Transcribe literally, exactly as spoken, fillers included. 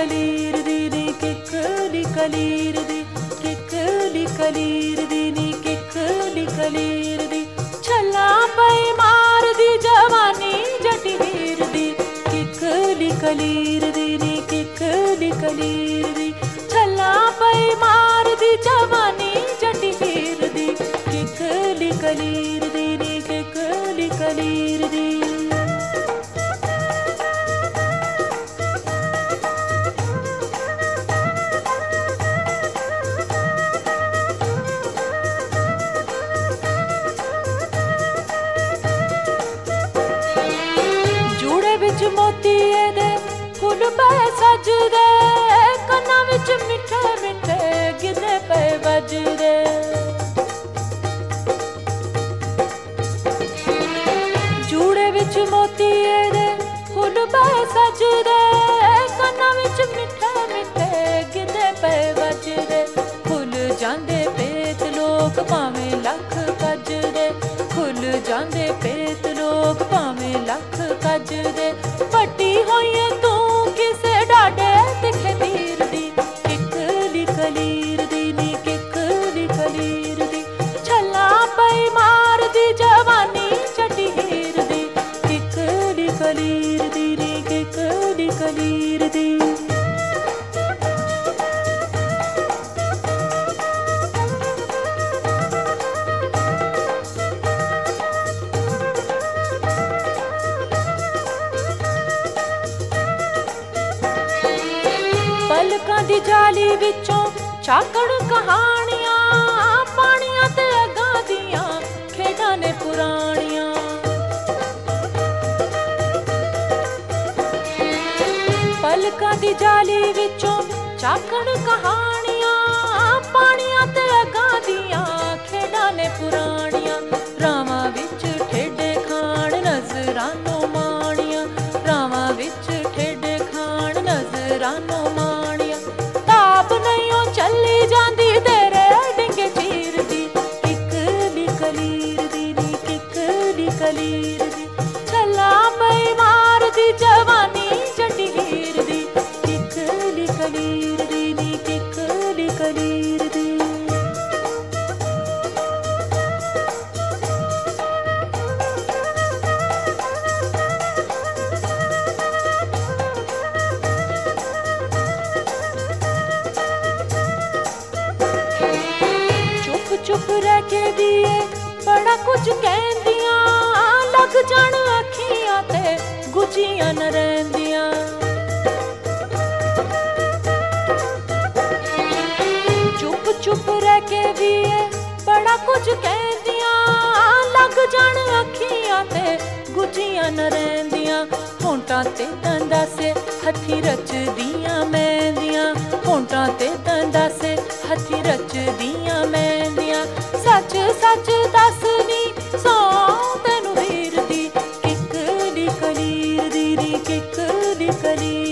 कलीर दी नी किकली कलीर दी किकली कलीर दी नी किकली कलीर दी छल्ला पई मार दी जवानी जटी हीर दी किकली कलीर दी नी किकली कलीर दी छल्ला पई मार दी जवानी जटी हीर दी किकली कलीर दी नी किकली कलीर दी मोती दे फुल पे सजदे कन्ना विच मिठे मिठे गिने पे बजदे जूड़े विच मोती दे फुल पे सजदे कन्ना विच मिठे मिठे गिने पे बजदे खुल जांदे पेत लोक भावें लख कजदे खुल जांदे पेत लोक भावें लख कजदे पट्टी होई तू किसे डाडे दिखे तीर दी किकली कलीर दी नी किकली कलीर दी छल्ला पई मार दी जवानी चटी हीर दी किकली कलीर दी नी किकली कलीर दी पलकां दी जाली विचों झाकड़ कहानियां पानियां ते अगां दियां खेडां ने पुरानियां पलकां दी जाली विचों झाकड़ कहानियां पानियां ते अगां दियां खेडां ने पुरानियां रावां विच ठेडे खान नजरानो माणियां रावां विच ठेडे खान नजरानो चली जांदी तेरे डिंगे चीर दी किकली कलीर दी नी किकली कलीर दी छल्ला पई मार दी जवानी जटी हीर दी किकली कलीर दी नी किकली कलीर दी चुप रह के दिए बड़ा कुछ कहंदियां लग जान अखियां ते गुजियां न रहंदियां चुप चुप रह के दिए बड़ा कुछ कहंदियां लग जान अखियां ते गुजियां न रहंदियां होंटां ते दंदा से हथी रचदियां मेहंदियां होंटां ते दंदा से हथी रचदियां मेहंदियां सच सच दस नी सौ तेनू वीर दी किकली कलीर दी नी किकली कलीर